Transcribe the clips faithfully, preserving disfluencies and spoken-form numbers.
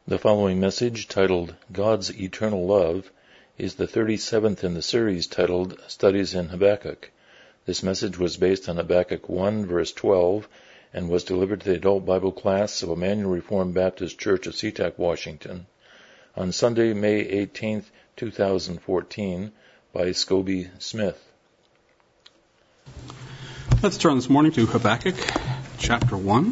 The following message, titled God's Eternal Love, is the thirty-seventh in the series titled Studies in Habakkuk. This message was based on Habakkuk one, verse twelve, and was delivered to the adult Bible class of Emmanuel Reformed Baptist Church of SeaTac, Washington, on Sunday, May eighteenth, two thousand fourteen, by Scobie Smith. Let's turn this morning to Habakkuk, chapter one.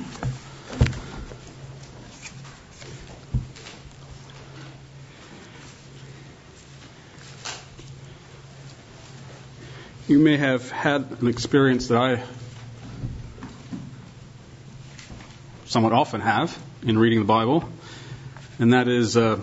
You may have had an experience that I somewhat often have in reading the Bible, and that is uh,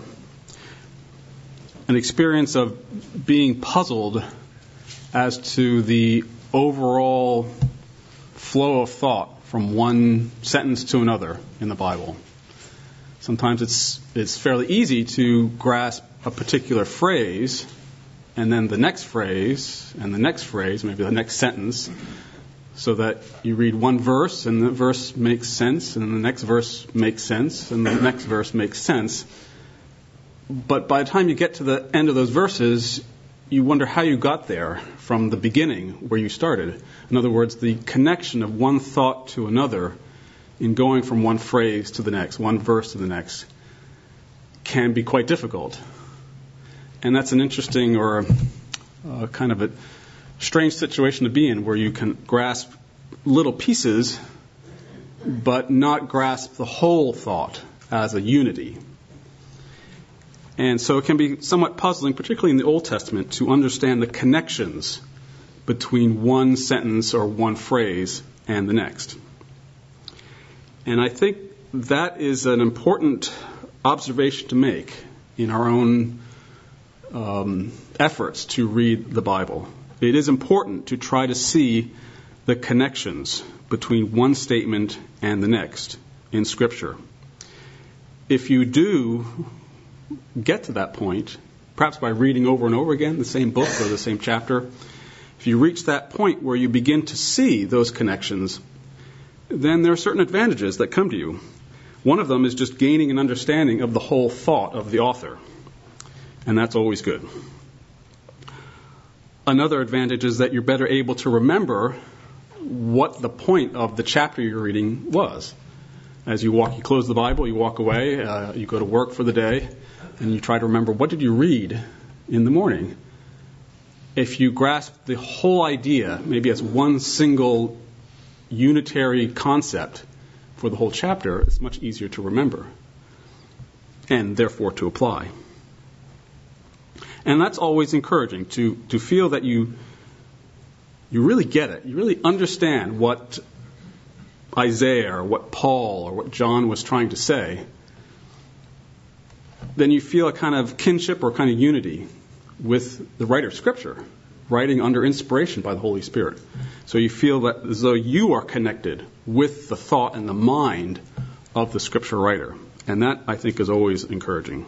an experience of being puzzled as to the overall flow of thought from one sentence to another in the Bible. Sometimes it's it's fairly easy to grasp a particular phrase, and then the next phrase, and the next phrase, maybe the next sentence, so that you read one verse, and the verse makes sense, and the next verse makes sense, and the next verse makes sense. But by the time you get to the end of those verses, you wonder how you got there from the beginning where you started. In other words, the connection of one thought to another in going from one phrase to the next, one verse to the next, can be quite difficult. And that's an interesting or uh, kind of a strange situation to be in, where you can grasp little pieces but not grasp the whole thought as a unity. And so it can be somewhat puzzling, particularly in the Old Testament, to understand the connections between one sentence or one phrase and the next. And I think that is an important observation to make in our own um, efforts to read the Bible. It is important to try to see the connections between one statement and the next in Scripture. If you do get to that point, perhaps by reading over and over again the same book or the same chapter, if you reach that point where you begin to see those connections, then there are certain advantages that come to you. One of them is just gaining an understanding of the whole thought of the author, and that's always good. Another advantage is that you're better able to remember what the point of the chapter you're reading was. As you walk, you close the Bible, you walk away, uh, you go to work for the day, and you try to remember, what did you read in the morning? If you grasp the whole idea, maybe as one single unitary concept for the whole chapter, it's much easier to remember and therefore to apply. And that's always encouraging, to, to feel that you you really get it. You really understand what Isaiah or what Paul or what John was trying to say. Then you feel a kind of kinship or kind of unity with the writer of Scripture, writing under inspiration by the Holy Spirit. So you feel that as though you are connected with the thought and the mind of the Scripture writer. And that, I think, is always encouraging.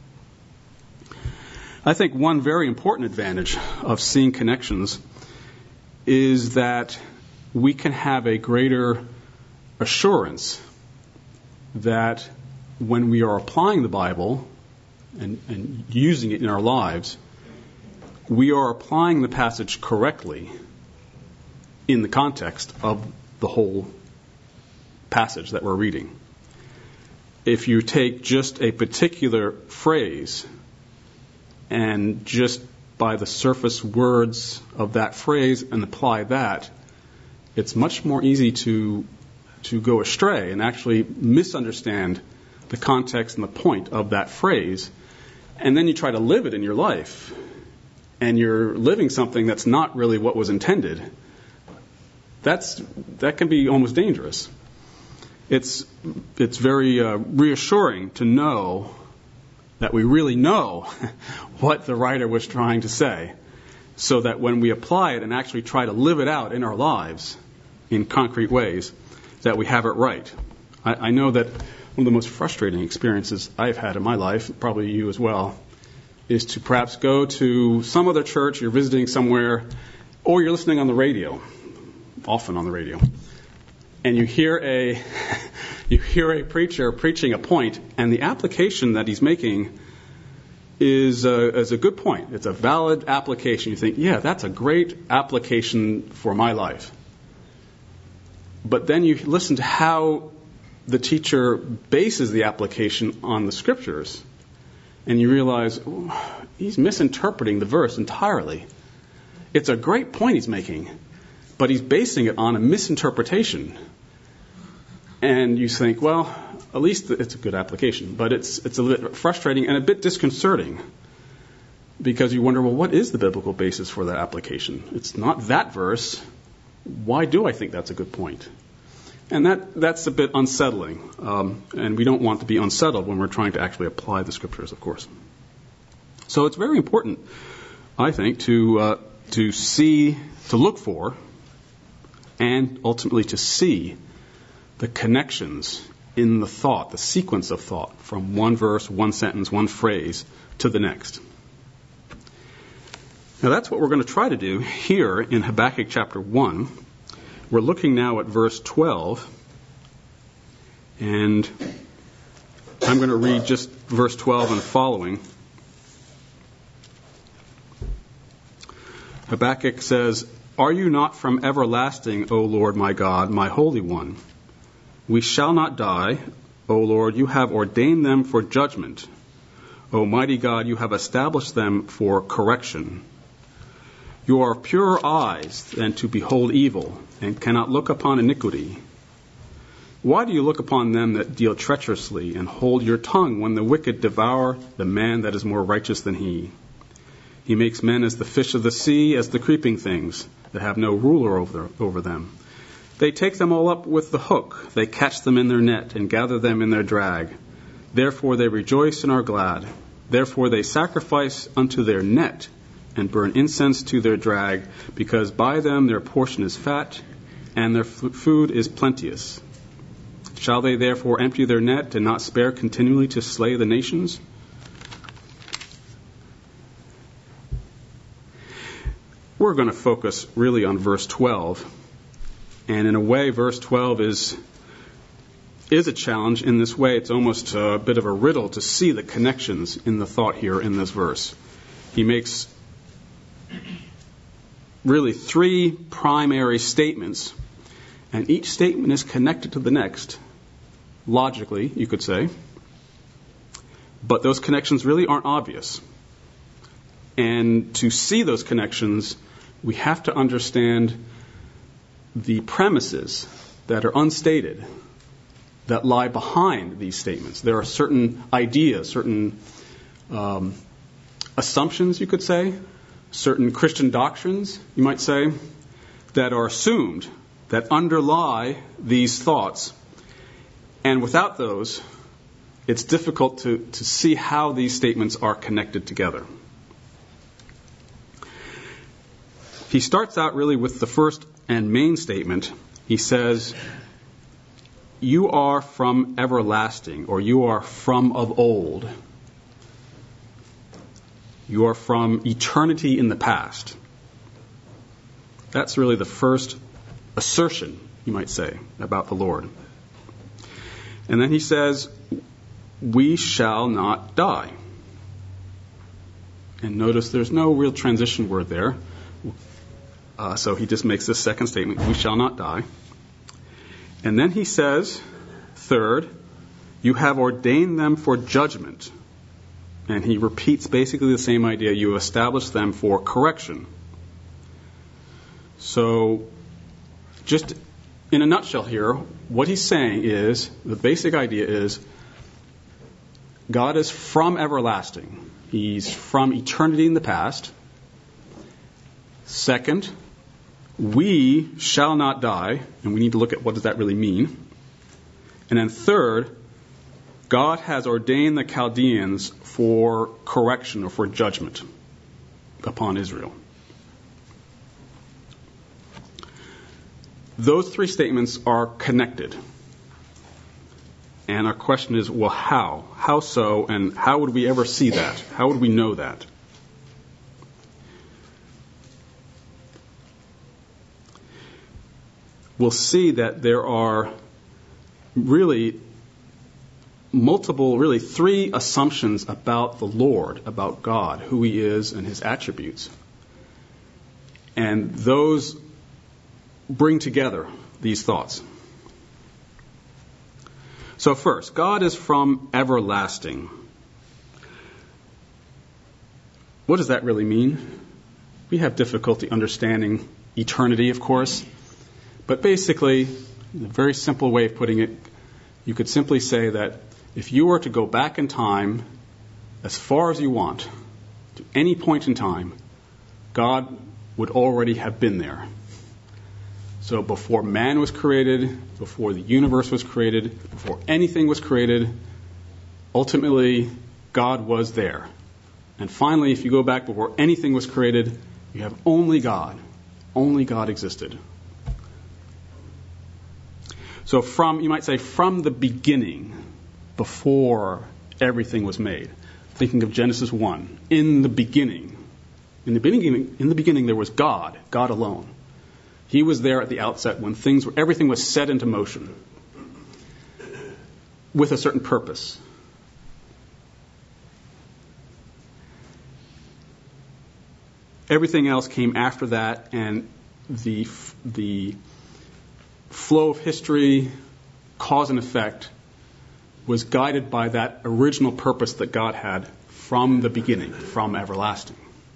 I think one very important advantage of seeing connections is that we can have a greater assurance that when we are applying the Bible and, and using it in our lives, we are applying the passage correctly in the context of the whole passage that we're reading. If you take just a particular phrase and just by the surface words of that phrase and apply that, it's much more easy to to go astray and actually misunderstand the context and the point of that phrase. And then you try to live it in your life, and you're living something that's not really what was intended. That's that can be almost dangerous. It's it's very uh, reassuring to know that we really know what the writer was trying to say, so that when we apply it and actually try to live it out in our lives in concrete ways, that we have it right. I, I know that one of the most frustrating experiences I've had in my life, probably you as well, is to perhaps go to some other church, you're visiting somewhere, or you're listening on the radio, often on the radio, and you hear a You hear a preacher preaching a point, and the application that he's making is a, is a good point. It's a valid application. You think, yeah, that's a great application for my life. But then you listen to how the teacher bases the application on the scriptures, and you realize oh, he's misinterpreting the verse entirely. It's a great point he's making, but he's basing it on a misinterpretation. And you think, well, at least it's a good application, but it's it's a bit frustrating and a bit disconcerting because you wonder, well, what is the biblical basis for that application? It's not that verse. Why do I think that's a good point? And that that's a bit unsettling, um, and we don't want to be unsettled when we're trying to actually apply the scriptures, of course. So it's very important, I think, to uh, to see, to look for, and ultimately to see the connections in the thought, the sequence of thought from one verse, one sentence, one phrase to the next. Now that's what we're going to try to do here in Habakkuk chapter one. We're looking now at verse twelve, and I'm going to read just verse twelve and following. Habakkuk says, "Are you not from everlasting, O Lord my God, my Holy One? We shall not die, O Lord, you have ordained them for judgment. O mighty God, you have established them for correction. You are of purer eyes than to behold evil, and cannot look upon iniquity. Why do you look upon them that deal treacherously, and hold your tongue when the wicked devour the man that is more righteous than he? He makes men as the fish of the sea, as the creeping things, that have no ruler over, over them. They take them all up with the hook. They catch them in their net and gather them in their drag. Therefore they rejoice and are glad. Therefore they sacrifice unto their net and burn incense to their drag, because by them their portion is fat and their f- food is plenteous. Shall they therefore empty their net and not spare continually to slay the nations?" We're going to focus really on verse twelve. And in a way, verse twelve is is a challenge. In this way, it's almost a bit of a riddle to see the connections in the thought here in this verse. He makes really three primary statements, and each statement is connected to the next, logically, you could say. But those connections really aren't obvious. And to see those connections, we have to understand the premises that are unstated that lie behind these statements. There are certain ideas, certain um, assumptions, you could say, certain Christian doctrines, you might say, that are assumed, that underlie these thoughts. And without those, it's difficult to, to see how these statements are connected together. He starts out really with the first and main statement. He says, "You are from everlasting," or "you are from of old. You are from eternity in the past." That's really the first assertion, you might say, about the Lord. And then he says, "We shall not die." And notice there's no real transition word there. Uh, so he just makes this second statement, "We shall not die." And then he says, third, "You have ordained them for judgment." And he repeats basically the same idea. You establish them for correction. So just in a nutshell here, what he's saying is, the basic idea is, God is from everlasting. He's from eternity in the past. Second, we shall not die, and we need to look at what does that really mean. And then third, God has ordained the Chaldeans for correction or for judgment upon Israel. Those three statements are connected. And our question is, well, how? How so, and how would we ever see that? How would we know that? We'll see that there are really multiple, really three assumptions about the Lord, about God, who he is and his attributes. And those bring together these thoughts. So first, God is from everlasting. What does that really mean? We have difficulty understanding eternity, of course. But basically, a very simple way of putting it, you could simply say that if you were to go back in time as far as you want, to any point in time, God would already have been there. So before man was created, before the universe was created, before anything was created, ultimately God was there. And finally, if you go back before anything was created, you have only God. Only God existed. So from, you might say, from the beginning, before everything was made. Thinking of Genesis one, in the beginning. In the beginning, in the beginning there was God, God alone. He was there at the outset when things were, everything was set into motion with a certain purpose. Everything else came after that, and the the flow of history, cause and effect, was guided by that original purpose that God had from the beginning, from everlasting.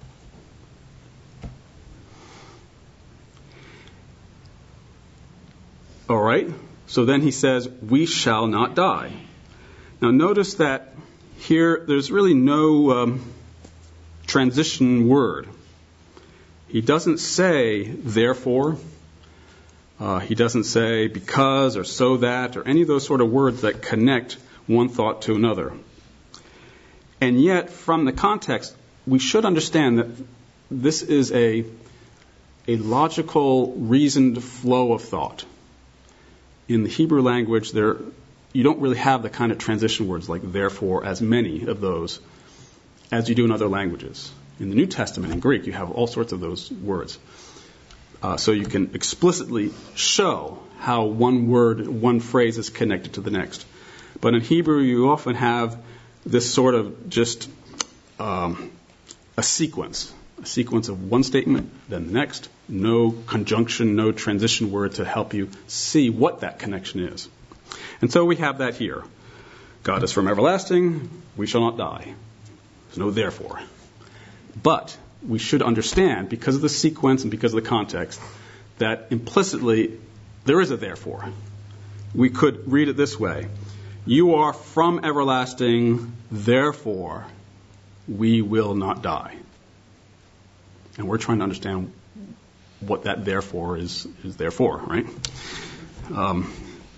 All right, so then he says, we shall not die. Now notice that here there's really no um, transition word. He doesn't say, therefore. Uh, he doesn't say because or so that or any of those sort of words that connect one thought to another. And yet, from the context, we should understand that this is a, a logical, reasoned flow of thought. In the Hebrew language, there you don't really have the kind of transition words like therefore, as many of those as you do in other languages. In the New Testament, in Greek, you have all sorts of those words. Uh, so you can explicitly show how one word, one phrase is connected to the next. But in Hebrew, you often have this sort of just um, a sequence, a sequence of one statement, then the next, no conjunction, no transition word to help you see what that connection is. And so we have that here. God is from everlasting, we shall not die. There's no therefore. But we should understand, because of the sequence and because of the context, that implicitly there is a therefore. We could read it this way. You are from everlasting, therefore we will not die. And we're trying to understand what that therefore is, is there for, right? Um,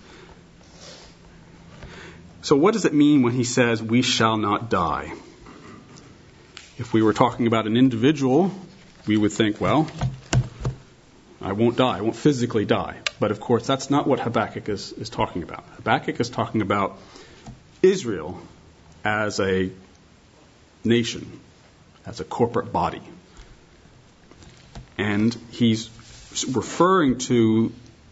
so what does it mean when he says we shall not die? If we were talking about an individual, we would think, well, I won't die. I won't physically die. But of course, that's not what Habakkuk is, is talking about. Habakkuk is talking about Israel as a nation, as a corporate body. And he's referring to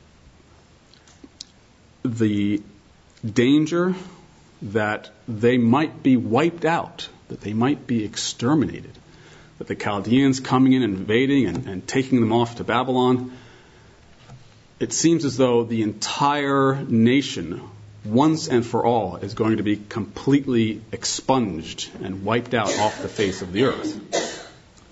the danger that they might be wiped out, that they might be exterminated, that the Chaldeans coming in and invading and, and taking them off to Babylon. It seems as though the entire nation, once and for all, is going to be completely expunged and wiped out off the face of the earth.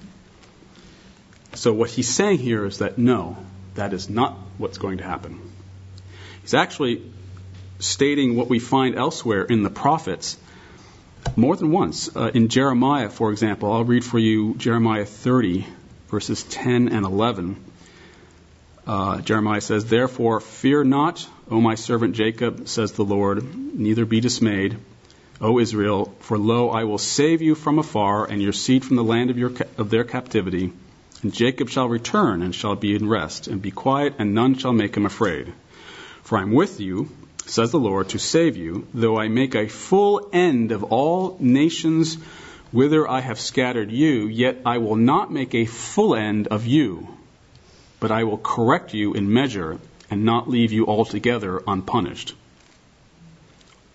So what he's saying here is that no, that is not what's going to happen. He's actually stating what we find elsewhere in the prophets more than once. Uh, in Jeremiah, for example, I'll read for you Jeremiah thirty, verses ten and eleven. Uh, Jeremiah says, "Therefore fear not, O my servant Jacob, says the Lord, neither be dismayed, O Israel, for lo, I will save you from afar, and your seed from the land of, your ca- of their captivity. And Jacob shall return, and shall be in rest, and be quiet, and none shall make him afraid. For I am with you, says the Lord, to save you, though I make a full end of all nations whither I have scattered you, yet I will not make a full end of you, but I will correct you in measure and not leave you altogether unpunished."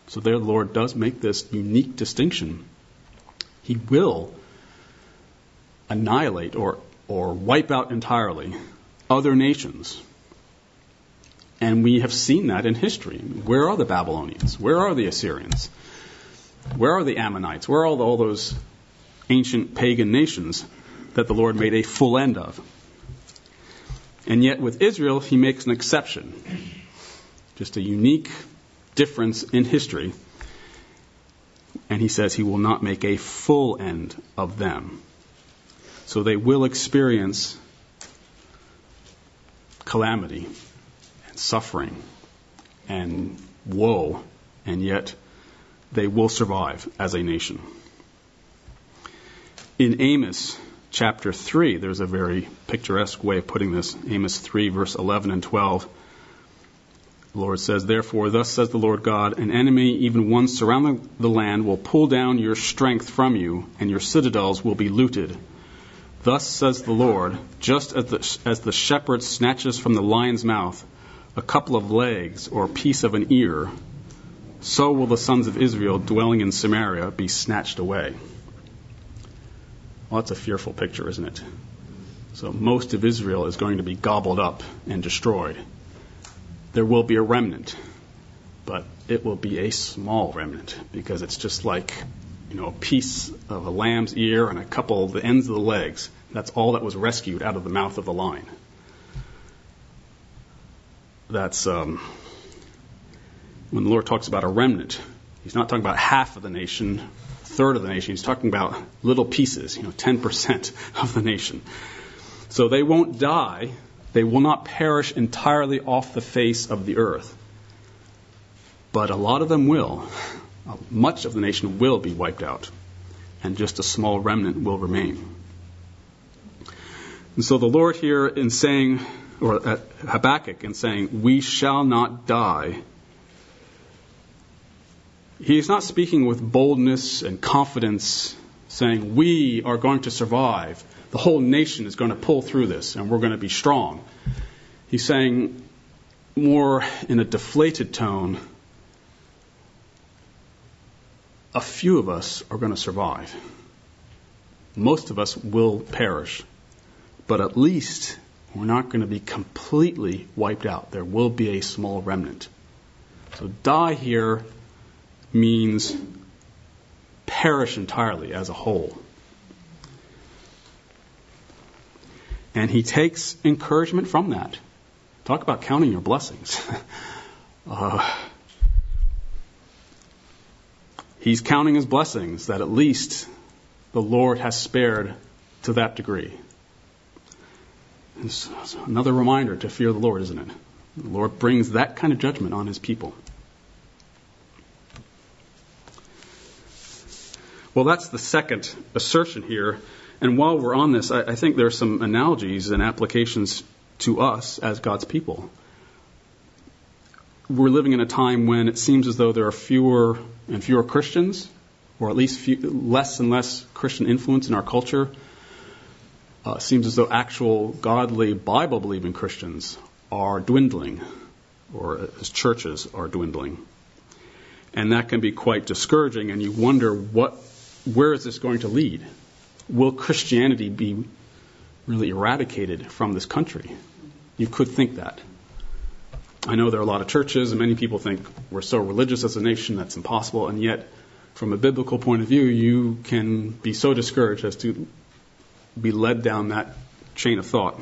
So there the Lord does make this unique distinction. He will annihilate or, or wipe out entirely other nations. And we have seen that in history. Where are the Babylonians? Where are the Assyrians? Where are the Ammonites? Where are all, all those ancient pagan nations that the Lord made a full end of? And yet with Israel, he makes an exception. Just a unique difference in history. And he says he will not make a full end of them. So they will experience calamity and suffering and woe, and yet they will survive as a nation. In Amos chapter three, there's a very picturesque way of putting this. Amos three, verse eleven and twelve. The Lord says, "Therefore, thus says the Lord God, an enemy, even one surrounding the land, will pull down your strength from you, and your citadels will be looted. Thus says the Lord, just as the, as the shepherd snatches from the lion's mouth a couple of legs or a piece of an ear, so will the sons of Israel dwelling in Samaria be snatched away." Well, that's a fearful picture, isn't it? So most of Israel is going to be gobbled up and destroyed. There will be a remnant, but it will be a small remnant, because it's just like, you know, a piece of a lamb's ear and a couple of the ends of the legs. That's all that was rescued out of the mouth of the lion. That's um, when the Lord talks about a remnant. He's not talking about half of the nation, a third of the nation. He's talking about little pieces, you know, ten percent of the nation. So they won't die. They will not perish entirely off the face of the earth. But a lot of them will. Much of the nation will be wiped out, and just a small remnant will remain. And so the Lord here in saying, or at Habakkuk in saying, "We shall not die," he is not speaking with boldness and confidence, saying, "We are going to survive. The whole nation is going to pull through this, and we're going to be strong." He's saying more in a deflated tone, a few of us are going to survive. Most of us will perish. But at least we're not going to be completely wiped out. There will be a small remnant. So die here means perish entirely as a whole. And he takes encouragement from that. Talk about counting your blessings. uh, he's counting his blessings that at least the Lord has spared to that degree. It's another reminder to fear the Lord, isn't it? The Lord brings that kind of judgment on his people. Well, that's the second assertion here. And while we're on this, I, I think there are some analogies and applications to us as God's people. We're living in a time when it seems as though there are fewer and fewer Christians, or at least few, less and less Christian influence in our culture. Uh, it seems as though actual godly Bible-believing Christians are dwindling, or as churches are dwindling. And that can be quite discouraging, and you wonder, what, where is this going to lead? Will Christianity be really eradicated from this country? You could think that. I know there are a lot of churches, and many people think we're so religious as a nation that's impossible, and yet from a biblical point of view, you can be so discouraged as to be led down that chain of thought.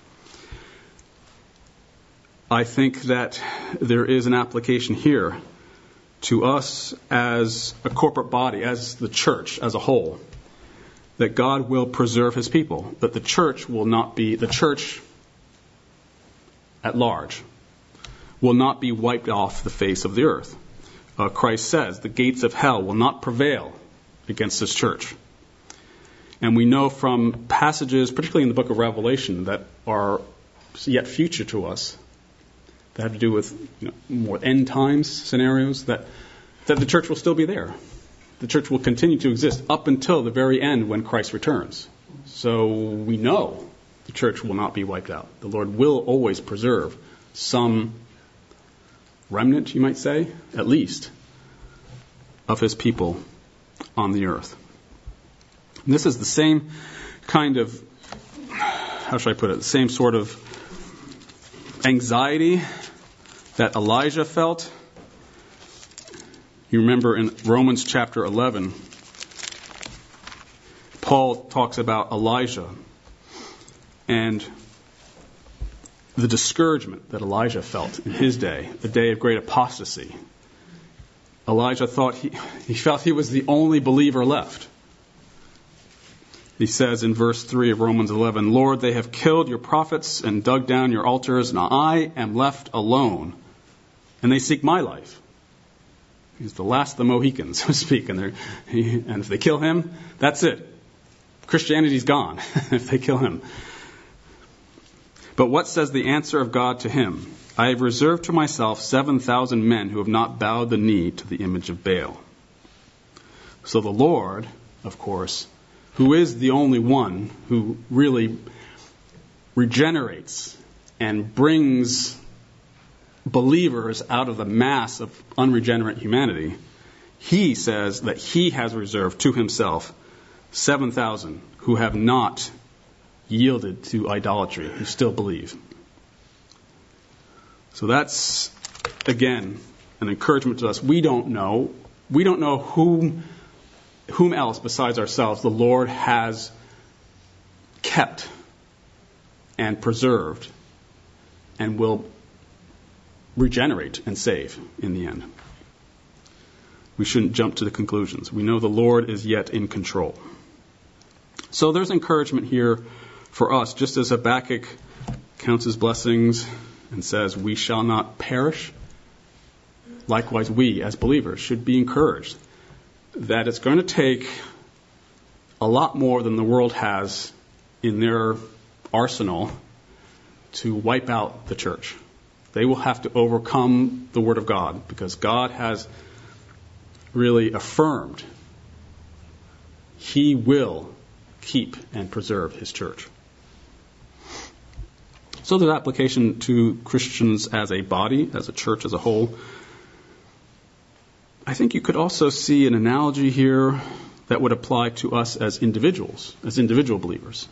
I think that there is an application here to us as a corporate body, as the church as a whole, that God will preserve his people, that the church will not be, the church at large will not be wiped off the face of the earth. Uh, Christ says the gates of hell will not prevail against this church. And we know from passages, particularly in the book of Revelation, that are yet future to us, that have to do with, you know, more end times scenarios, that, that the church will still be there. The church will continue to exist up until the very end when Christ returns. So we know the church will not be wiped out. The Lord will always preserve some remnant, you might say, at least, of his people on the earth. And this is the same kind of, how should I put it, the same sort of anxiety that Elijah felt. You remember in Romans chapter eleven, Paul talks about Elijah and the discouragement that Elijah felt in his day, the day of great apostasy. Elijah thought he, he felt he was the only believer left. He says in verse three of Romans eleven, Lord, they have killed your prophets and dug down your altars, and I am left alone, and they seek my life. He's the last of the Mohicans, so to speak, and, they're, he, and if they kill him, that's it. Christianity's gone if they kill him. But what says the answer of God to him? I have reserved to myself seven thousand men who have not bowed the knee to the image of Baal. So the Lord, of course, who is the only one who really regenerates and brings believers out of the mass of unregenerate humanity, he says that he has reserved to himself seven thousand who have not yielded to idolatry, who still believe. So that's, again, an encouragement to us. We don't know. We don't know whom, whom else besides ourselves the Lord has kept and preserved and will regenerate and save in the end. We shouldn't jump to the conclusions. We know the Lord is yet in control. So there's encouragement here for us, just as Habakkuk counts his blessings and says, we shall not perish. Likewise, we as believers should be encouraged that it's going to take a lot more than the world has in their arsenal to wipe out the church. They will have to overcome the Word of God because God has really affirmed He will keep and preserve His church. So there's application to Christians as a body, as a church as a whole. I think you could also see an analogy here that would apply to us as individuals, as individual believers.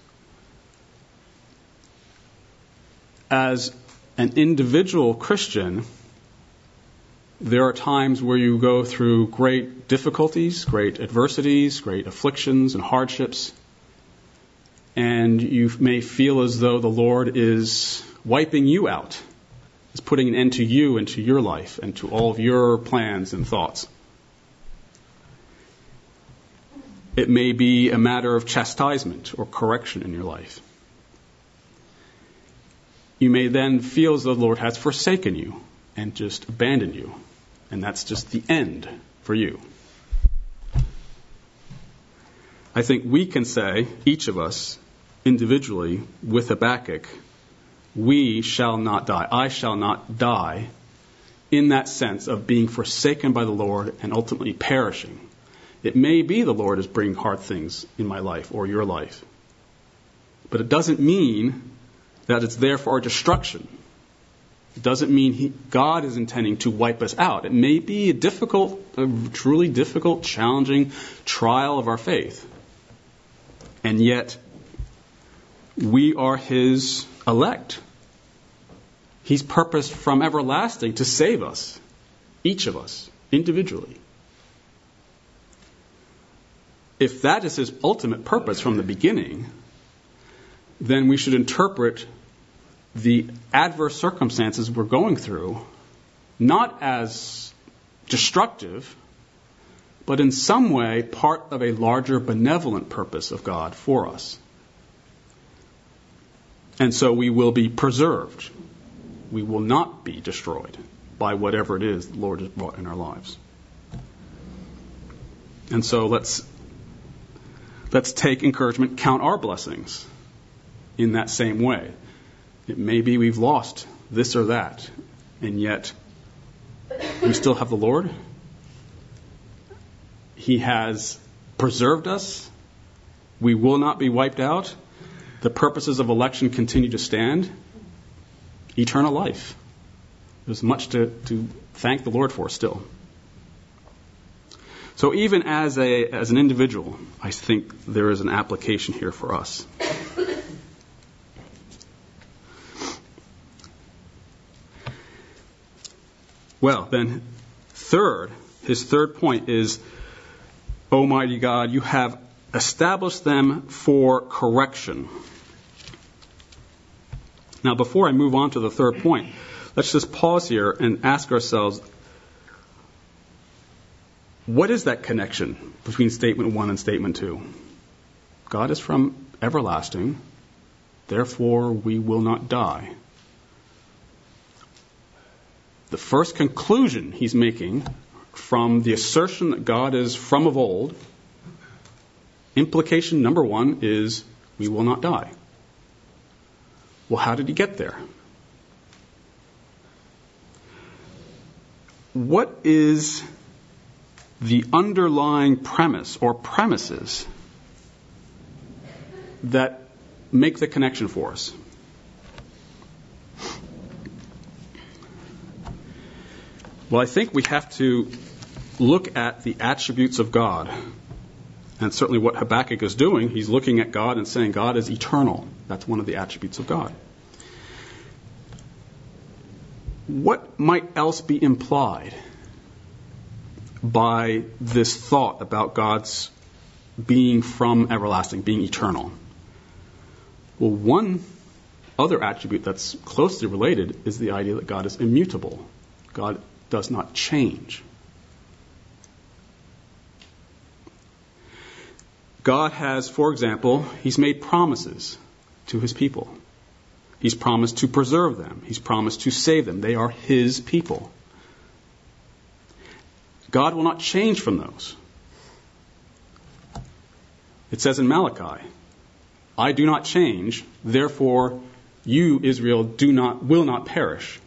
As an individual Christian, there are times where you go through great difficulties, great adversities, great afflictions and hardships, and you may feel as though the Lord is wiping you out, is putting an end to you and to your life and to all of your plans and thoughts. It may be a matter of chastisement or correction in your life. You may then feel as though the Lord has forsaken you and just abandoned you, and that's just the end for you. I think we can say, each of us, individually, with Habakkuk, we shall not die. I shall not die in that sense of being forsaken by the Lord and ultimately perishing. It may be the Lord is bringing hard things in my life or your life, but it doesn't mean that it's there for our destruction. It doesn't mean he, God is intending to wipe us out. It may be a difficult, a truly difficult, challenging trial of our faith. And yet, we are His elect. He's purposed from everlasting to save us, each of us, individually. If that is His ultimate purpose from the beginning, then we should interpret the adverse circumstances we're going through not as destructive, but in some way part of a larger benevolent purpose of God for us. And so we will be preserved. We will not be destroyed by whatever it is the Lord has brought in our lives. And so let's let's take encouragement, count our blessings in that same way. It may be we've lost this or that, and yet we still have the Lord. He has preserved us. We will not be wiped out. The purposes of election continue to stand. Eternal life. There's much to, to thank the Lord for still. So even as a as an individual, I think there is an application here for us. Well, then, third, his third point is, Almighty God, you have established them for correction. Now, before I move on to the third point, let's just pause here and ask ourselves, what is that connection between statement one and statement two? God is from everlasting, therefore we will not die. The first conclusion he's making from the assertion that God is from of old, implication number one is we will not die. Well, how did he get there? What is the underlying premise or premises that make the connection for us? Well, I think we have to look at the attributes of God. And certainly what Habakkuk is doing, he's looking at God and saying God is eternal. That's one of the attributes of God. What might else be implied by this thought about God's being from everlasting, being eternal? Well, one other attribute that's closely related is the idea that God is immutable. God does not change. God has, for example, he's made promises to his people. He's promised to preserve them. He's promised to save them. They are his people. God will not change from those. It says in Malachi, I do not change, therefore you, Israel, do not, will not perish.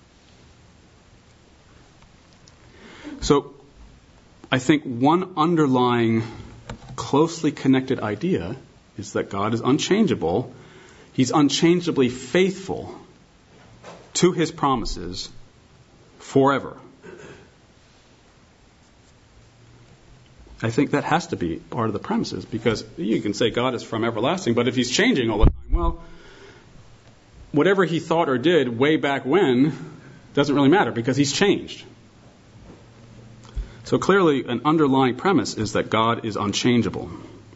So I think one underlying closely connected idea is that God is unchangeable. He's unchangeably faithful to his promises forever. I think that has to be part of the premises, because you can say God is from everlasting, but if he's changing all the time, well, whatever he thought or did way back when doesn't really matter because he's changed. So clearly an underlying premise is that God is unchangeable.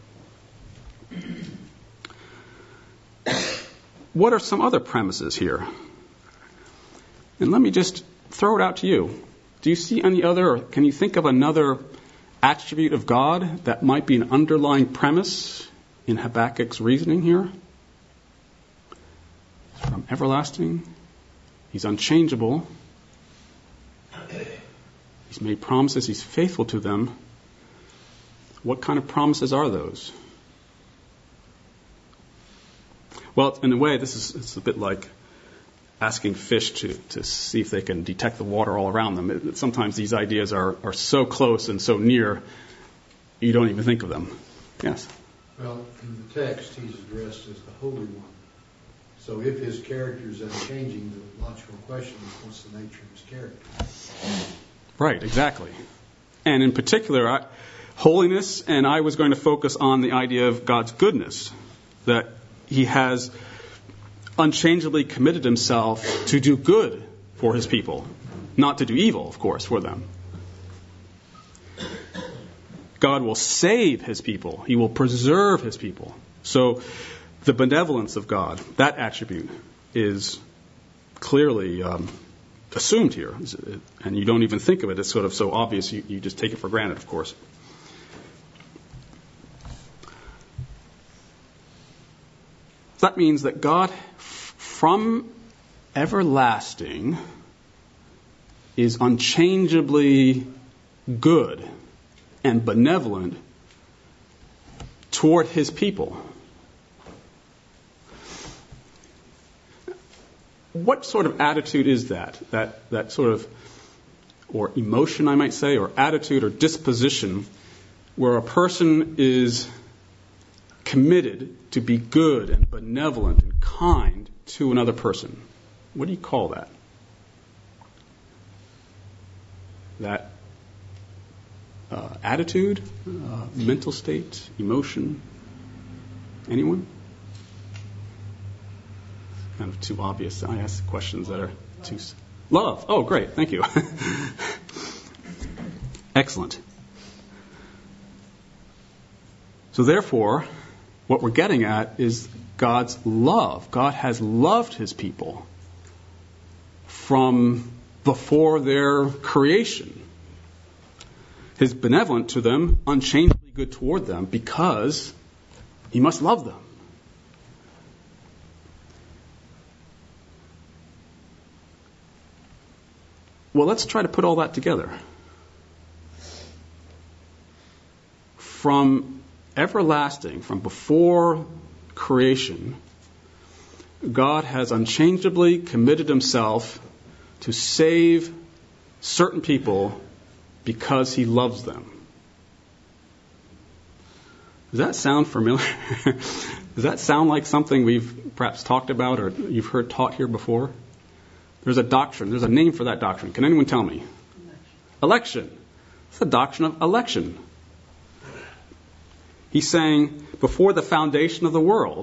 What are some other premises here? And let me just throw it out to you. Do you see any other, or can you think of another attribute of God that might be an underlying premise in Habakkuk's reasoning here? He's from everlasting. He's unchangeable. He's made promises. He's faithful to them. What kind of promises are those? Well, in a way, this is it's a bit like asking fish to, to see if they can detect the water all around them. It, sometimes these ideas are, are so close and so near, you don't even think of them. Yes? Well, in the text, he's addressed as the Holy One. So if his character is unchanging, the logical question is, what's the nature of his character? Right, exactly. And in particular, I, holiness, and I was going to focus on the idea of God's goodness, that he has unchangeably committed himself to do good for his people, not to do evil, of course, for them. God will save his people. He will preserve his people. So the benevolence of God, that attribute, is clearly um, assumed here. And you don't even think of it. It's sort of so obvious, you, you just take it for granted, of course. That means that God, from everlasting, is unchangeably good and benevolent toward his people. What sort of attitude is that? That that sort of, or emotion, I might say, or attitude or disposition, where a person is committed to be good and benevolent and kind to another person. What do you call that? That uh, attitude, uh, mental state, emotion? Anyone? Kind of too obvious. I ask questions that are too... Love. Oh, great. Thank you. Excellent. So therefore, what we're getting at is God's love. God has loved his people from before their creation. He's benevolent to them, unchangeably good toward them, because he must love them. Well, let's try to put all that together. From everlasting, from before creation, God has unchangeably committed himself to save certain people because he loves them. Does that sound familiar? Does that sound like something we've perhaps talked about or you've heard taught here before? There's a doctrine. There's a name for that doctrine. Can anyone tell me? Election. Election. It's the doctrine of election. He's saying, before the foundation of the world,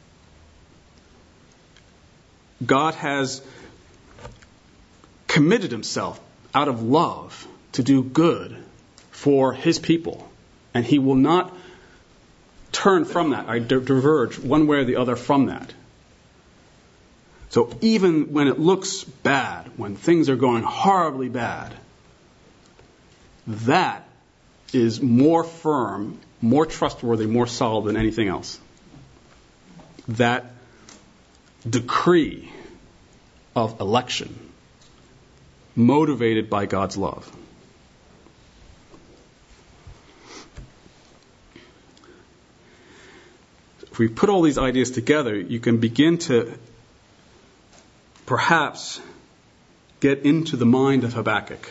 God has committed himself out of love to do good for his people. And he will not turn from that, or diverge one way or the other from that. So even when it looks bad, when things are going horribly bad, that is more firm, more trustworthy, more solid than anything else. That decree of election, motivated by God's love. If we put all these ideas together, you can begin to perhaps get into the mind of Habakkuk.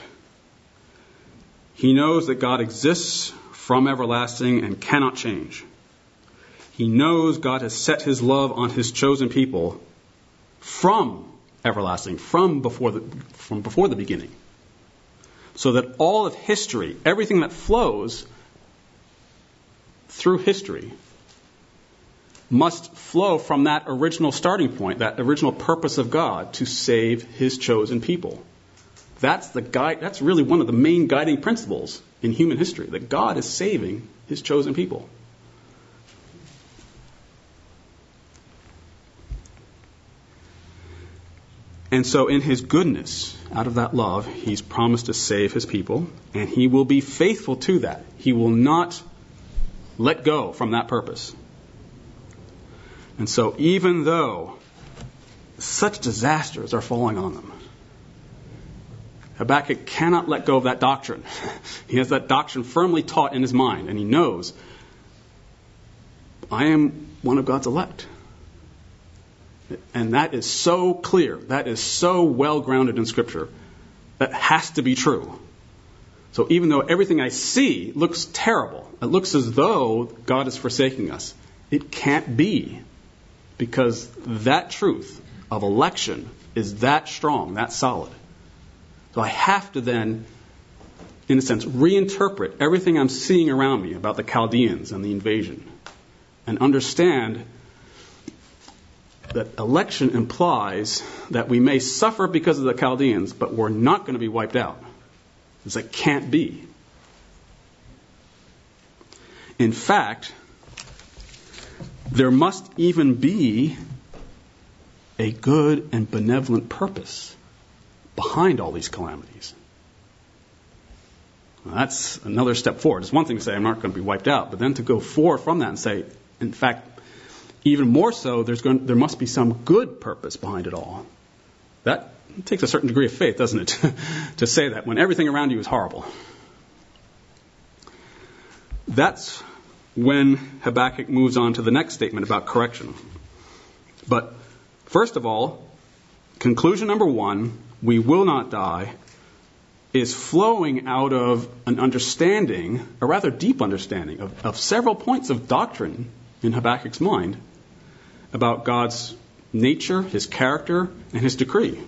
He knows that God exists from everlasting and cannot change. He knows God has set his love on his chosen people from everlasting, from before the, from before the beginning. So that all of history, everything that flows through history, must flow from that original starting point, that original purpose of God to save his chosen people. That's the guide, that's really one of the main guiding principles in human history, that God is saving his chosen people. And so in his goodness, out of that love, he's promised to save his people, and he will be faithful to that. He will not let go from that purpose. And so even though such disasters are falling on them, Habakkuk cannot let go of that doctrine. He has that doctrine firmly taught in his mind, and he knows, I am one of God's elect. And that is so clear, that is so well grounded in Scripture, that has to be true. So even though everything I see looks terrible, it looks as though God is forsaking us, it can't be. Because that truth of election is that strong, that solid. So I have to then, in a sense, reinterpret everything I'm seeing around me about the Chaldeans and the invasion, and understand that election implies that we may suffer because of the Chaldeans, but we're not going to be wiped out. It's like, can't be. In fact, there must even be a good and benevolent purpose behind all these calamities. Well, that's another step forward. It's one thing to say I'm not going to be wiped out, but then to go forward from that and say, in fact, even more so, there's going, there must be some good purpose behind it all. That takes a certain degree of faith, doesn't it, to say that when everything around you is horrible. That's when Habakkuk moves on to the next statement about correction. But first of all, conclusion number one, we will not die, is flowing out of an understanding, a rather deep understanding, of, of several points of doctrine in Habakkuk's mind about God's nature, his character, and his decree.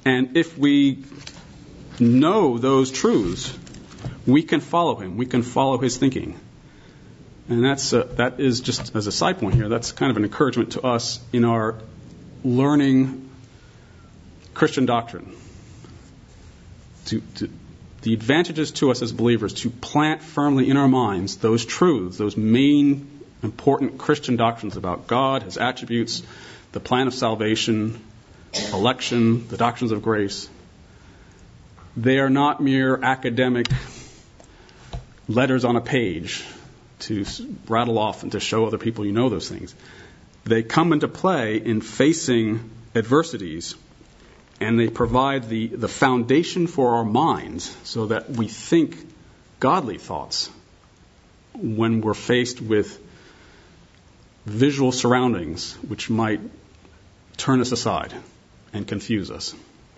And if we know those truths, we can follow him. We can follow his thinking. And that's uh, that is just as a side point here, that's kind of an encouragement to us in our learning Christian doctrine. To, to the advantages to us as believers to plant firmly in our minds those truths, those main important Christian doctrines about God, his attributes, the plan of salvation, election, the doctrines of grace. They are not mere academic letters on a page to rattle off and to show other people you know those things. They come into play in facing adversities, and they provide the, the foundation for our minds so that we think godly thoughts when we're faced with visual surroundings which might turn us aside and confuse us.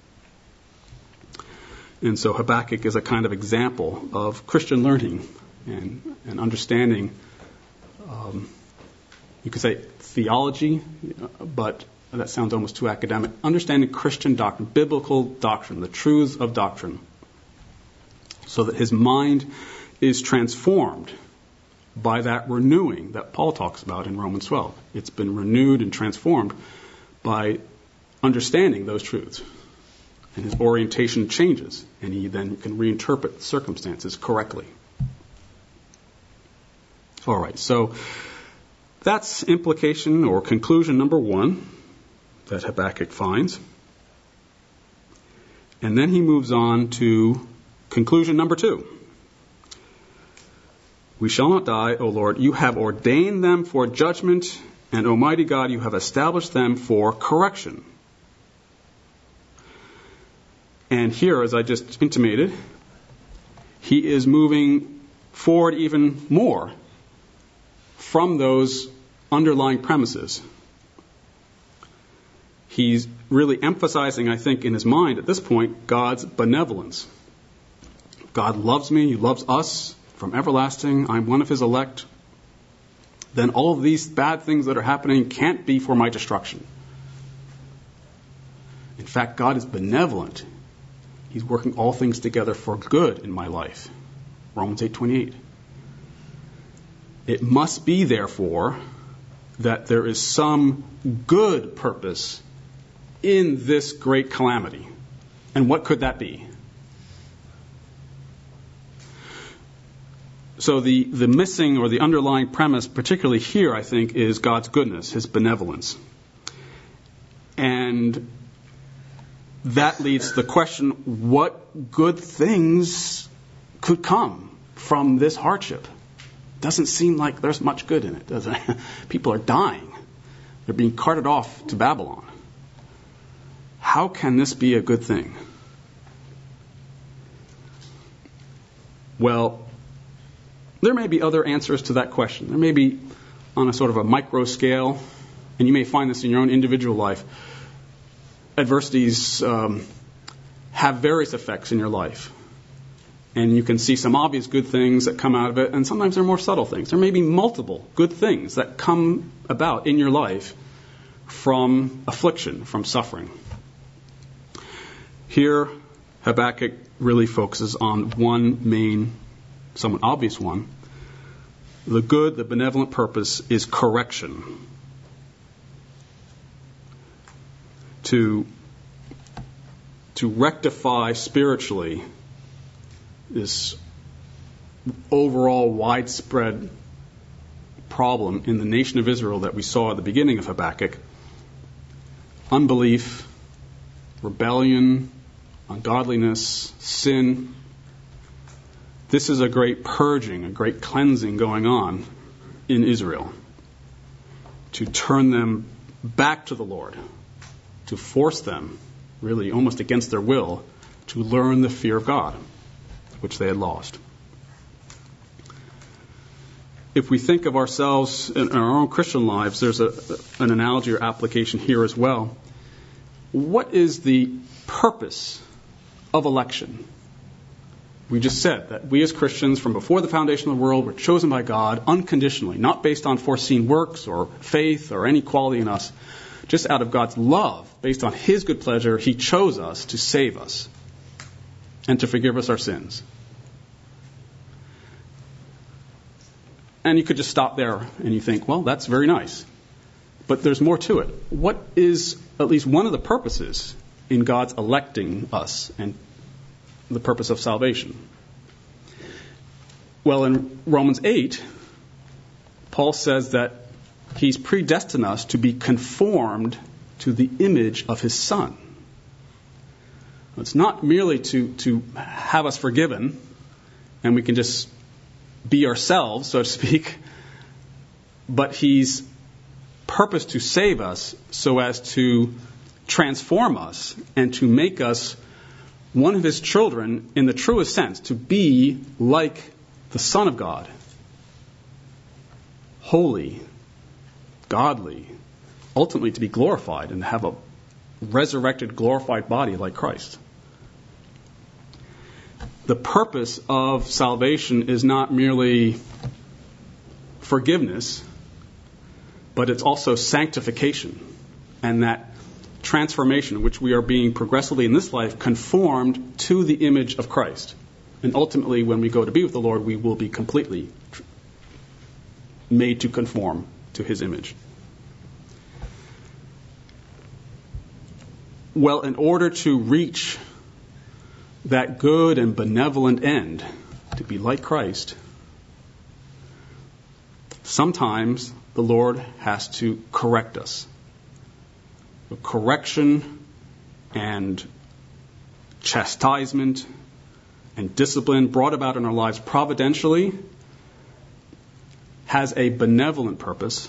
And so Habakkuk is a kind of example of Christian learning and, and understanding, um, you could say theology, but that sounds almost too academic. Understanding Christian doctrine, biblical doctrine, the truths of doctrine, so that his mind is transformed by that renewing that Paul talks about in Romans twelve. It's been renewed and transformed by understanding those truths. And his orientation changes, and he then can reinterpret circumstances correctly. All right, so that's implication or conclusion number one that Habakkuk finds. And then he moves on to conclusion number two. We shall not die, O Lord. You have ordained them for judgment, and Almighty God, you have established them for correction. And here, as I just intimated, he is moving forward even more from those underlying premises. He's really emphasizing, I think, in his mind at this point, God's benevolence. God loves me, he loves us from everlasting. I'm one of his elect. Then all of these bad things that are happening can't be for my destruction. In fact, God is benevolent. He's working all things together for good in my life. Romans eight twenty-eight. It must be, therefore, that there is some good purpose in this great calamity. And what could that be? So the, the missing or the underlying premise, particularly here, I think, is God's goodness, his benevolence. And that leads to the question, what good things could come from this hardship? Doesn't seem like there's much good in it, does it? People are dying. They're being carted off to Babylon. How can this be a good thing? Well, there may be other answers to that question. There may be on a sort of a micro scale, and you may find this in your own individual life. Adversities um, have various effects in your life. And you can see some obvious good things that come out of it, and sometimes they're more subtle things. There may be multiple good things that come about in your life from affliction, from suffering. Here, Habakkuk really focuses on one main, somewhat obvious one. The good, the benevolent purpose is correction. To, to rectify spiritually this overall widespread problem in the nation of Israel that we saw at the beginning of Habakkuk. Unbelief, rebellion, ungodliness, sin. This is a great purging, a great cleansing going on in Israel to turn them back to the Lord, to force them, really almost against their will, to learn the fear of God, which they had lost. If we think of ourselves in our own Christian lives, there's a, an analogy or application here as well. What is the purpose of election? We just said that we as Christians, from before the foundation of the world, were chosen by God unconditionally, not based on foreseen works or faith or any quality in us, just out of God's love, based on his good pleasure, he chose us to save us and to forgive us our sins. And you could just stop there and you think, well, that's very nice. But there's more to it. What is at least one of the purposes in God's electing us and the purpose of salvation? Well, in Romans eight, Paul says that he's predestined us to be conformed to the image of his Son. It's not merely to, to have us forgiven and we can just be ourselves, so to speak, but he's purposed to save us so as to transform us and to make us one of his children in the truest sense, to be like the Son of God, holy, godly, ultimately to be glorified and have a resurrected, glorified body like Christ. The purpose of salvation is not merely forgiveness, but it's also sanctification, and that transformation in which we are being progressively in this life conformed to the image of Christ. And ultimately, when we go to be with the Lord, we will be completely made to conform to his image. Well, in order to reach that good and benevolent end, to be like Christ, sometimes the Lord has to correct us. The correction and chastisement and discipline brought about in our lives providentially has a benevolent purpose,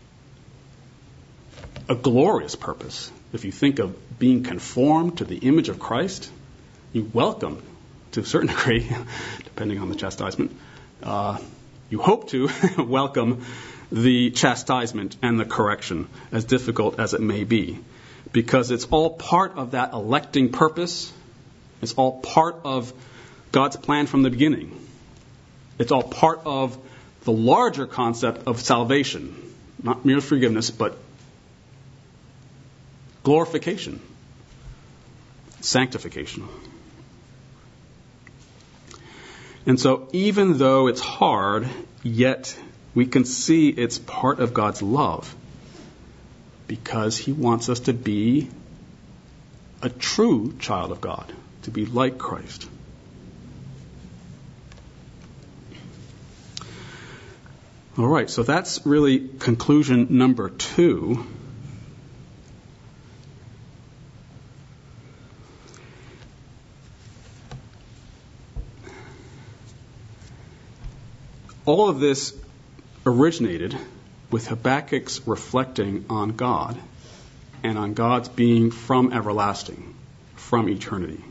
a glorious purpose. If you think of being conformed to the image of Christ, you welcome, to a certain degree, depending on the chastisement, uh, you hope to welcome the chastisement and the correction, as difficult as it may be, because it's all part of that electing purpose. It's all part of God's plan from the beginning. It's all part of the larger concept of salvation, not mere forgiveness, but glorification, sanctification. And so even though it's hard, yet we can see it's part of God's love, because he wants us to be a true child of God, to be like Christ. All right, so that's really conclusion number two. All of this originated with Habakkuk's reflecting on God and on God's being from everlasting, from eternity.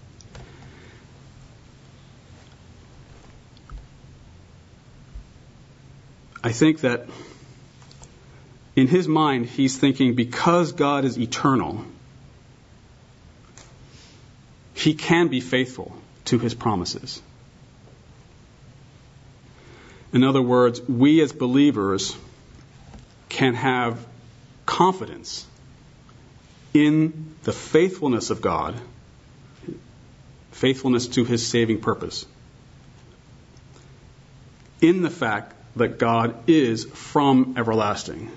I think that in his mind, he's thinking because God is eternal, he can be faithful to his promises. In other words, we as believers can have confidence in the faithfulness of God, faithfulness to his saving purpose, in the fact that God is from everlasting.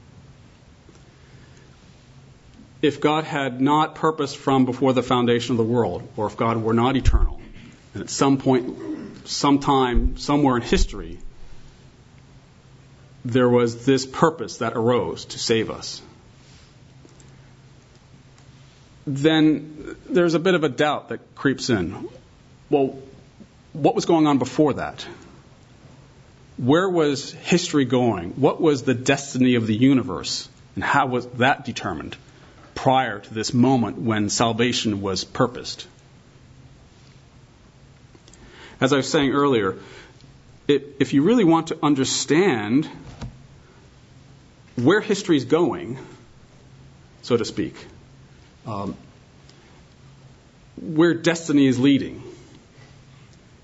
If God had not purposed from before the foundation of the world, or if God were not eternal, and at some point, sometime, somewhere in history, there was this purpose that arose to save us, then there's a bit of a doubt that creeps in. Well, what was going on before that? Where was history going? What was the destiny of the universe? And how was that determined prior to this moment when salvation was purposed? As I was saying earlier, it, if you really want to understand where history is going, so to speak, um, where destiny is leading,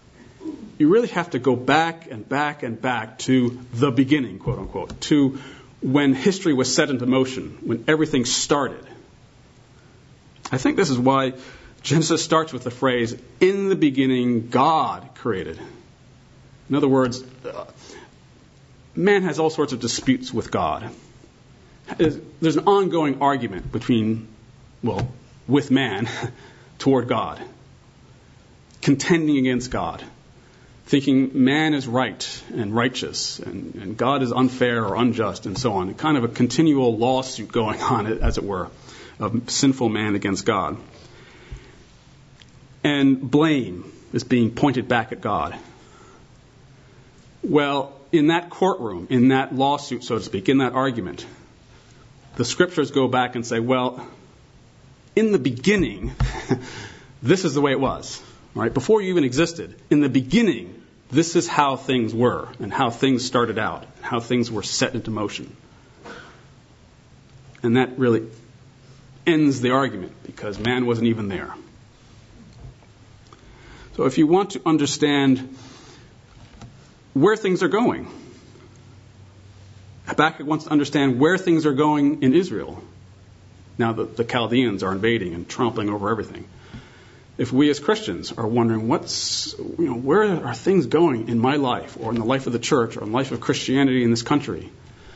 you really have to go back and back and back to the beginning, quote unquote, to when history was set into motion, when everything started. I think this is why Genesis starts with the phrase, "In the beginning, God created." In other words, uh, man has all sorts of disputes with God. There's an ongoing argument between, well, with man toward God, contending against God, thinking man is right and righteous and, and God is unfair or unjust and so on. Kind of a continual lawsuit going on, as it were, of sinful man against God. And blame is being pointed back at God. Well, in that courtroom, in that lawsuit, so to speak, in that argument, the scriptures go back and say, well, in the beginning, this is the way it was. Right? Before you even existed, in the beginning, this is how things were and how things started out, and how things were set into motion. And that really ends the argument because man wasn't even there. So if you want to understand where things are going, Habakkuk wants to understand where things are going in Israel. Now that the Chaldeans are invading and trampling over everything. If we as Christians are wondering what's, you know, where are things going in my life or in the life of the church or in the life of Christianity in this country,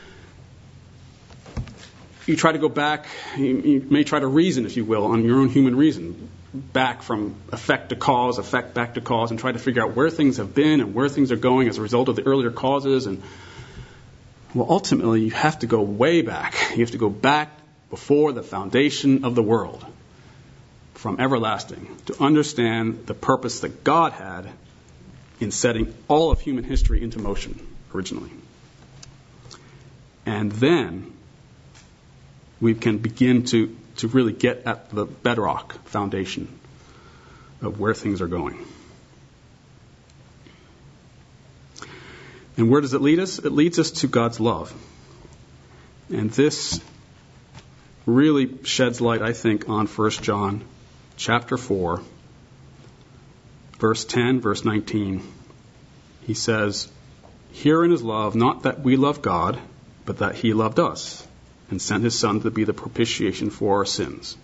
you try to go back, you, you may try to reason, if you will, on your own human reason, back from effect to cause, effect back to cause, and try to figure out where things have been and where things are going as a result of the earlier causes. And well, ultimately, you have to go way back. You have to go back before the foundation of the world, from everlasting, to understand the purpose that God had in setting all of human history into motion originally. And then we can begin to, to really get at the bedrock foundation of where things are going. And where does it lead us? It leads us to God's love. And this really sheds light, I think, on First John chapter four, verse ten, verse nineteen. He says, "Herein is love, not that we love God, but that he loved us and sent his Son to be the propitiation for our sins."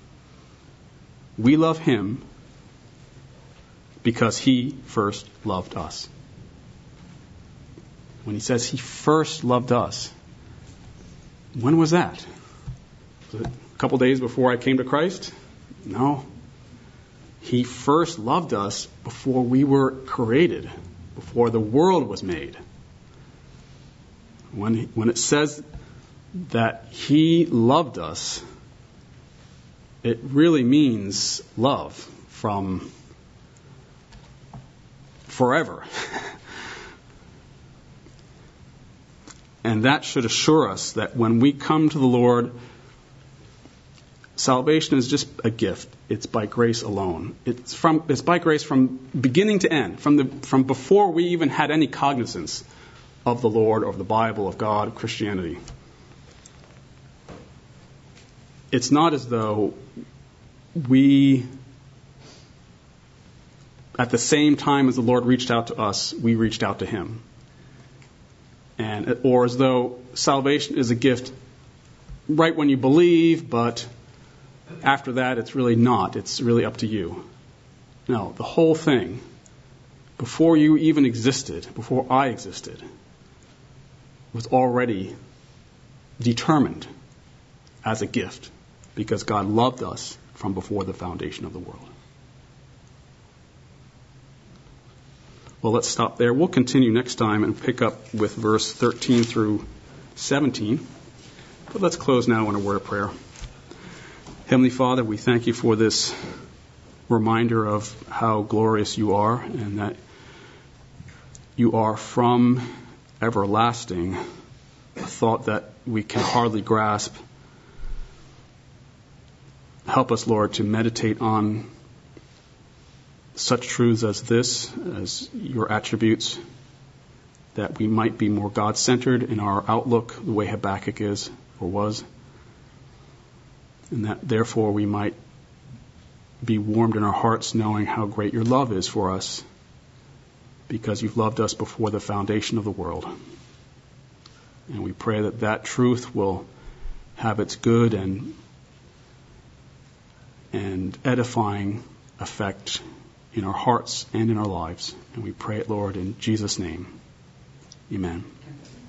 We love him because he first loved us. When he says he first loved us, when was that? Was it a couple days before I came to Christ? No. He first loved us before we were created, before the world was made. When, he, when it says that he loved us, it really means love from forever. And that should assure us that when we come to the Lord, salvation is just a gift. It's by grace alone. It's from it's by grace from beginning to end, from the from before we even had any cognizance of the Lord, of the Bible, of God, of Christianity. It's not as though we, at the same time as the Lord reached out to us, we reached out to him. And or as though salvation is a gift right when you believe, but after that it's really not. It's really up to you. No, the whole thing, before you even existed, before I existed, was already determined as a gift because God loved us from before the foundation of the world. Well, let's stop there. We'll continue next time and pick up with verse thirteen through seventeen. But let's close now in a word of prayer. Heavenly Father, we thank you for this reminder of how glorious you are and that you are from everlasting, a thought that we can hardly grasp. Help us, Lord, to meditate on such truths as this, as your attributes, that we might be more God-centered in our outlook, the way Habakkuk is or was, and that therefore we might be warmed in our hearts knowing how great your love is for us, because you've loved us before the foundation of the world. And we pray that that truth will have its good and and edifying effect in our hearts and in our lives. And we pray it, Lord, in Jesus' name. Amen.